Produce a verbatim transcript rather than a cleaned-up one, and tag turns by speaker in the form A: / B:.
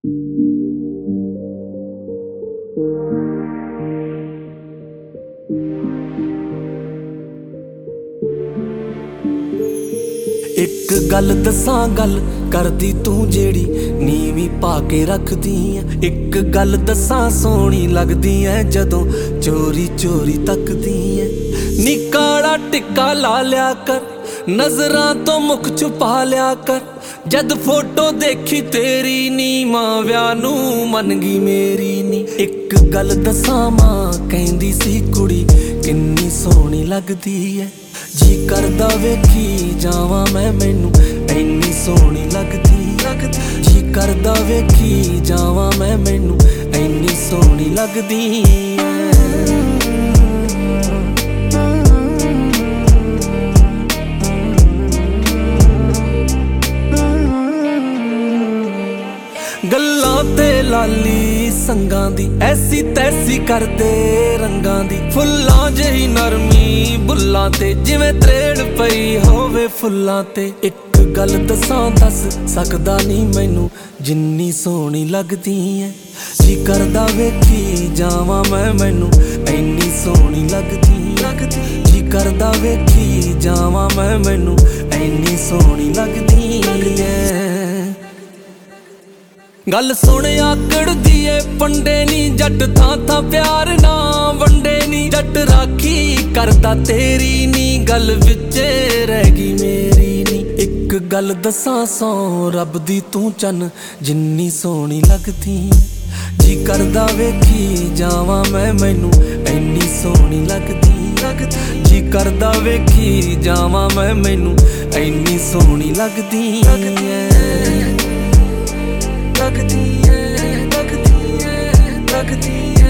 A: एक गल दसां गल करदी तू जेड़ी नीवी पा के रखदी ऐ। एक गल दसां सोहनी लगदी ऐ जदों चोरी चोरी तकदी ऐ। नी काला टिक्का ला लिया कर, नजरां तो मुख छुपा लिया कर। जद फोटो देखी तेरी नी मां व्याह नूं मन गई मेरी नी। एक गल दसां मां कहंदी सी कुड़ी किन्नी सोहनी लगदी ऐ। जी करदा वेखी जावां मैं मैनू इन्नी सोहनी लगदी लगदी। जी करदा वेखी जावां मैं मैनू इन्नी सोहनी लगदी गल्लां ते लाली संगां दी ऐसी तैसी करदे रंगां दी। फुल्लां जही नरमी बुल्लां ते जिवें त्रेड़ पई होवे फुल्लां ते। एक गल दसां दस सकदा नी मैनू जिन्नी सोहनी लगदी ऐ। जी करदा वेखी जावां मैं मैनू इन्नी सोहनी लगदी लगदी। जी करदा वेखी जावां मैं मैनू इन्नी सोहनी लगदी ऐ। गल सुन आकड़दी ऐ पंडे नी जट थां थां प्यार ना वंडे नी। जट राखी करदा तेरी नी गल विचे रह गई मेरी नी। एक गल दसां सौ रब दी तू चन जिन्नी सोहनी लगदी। जी करदा वेखी जावां मैं मैनू इन्नी सोहनी लगदी लगदी। जी करदा वेखी जावां मैं मैनू इन्नी सोहनी लगदी लगदी है लगदी है लगदी है लगदी है।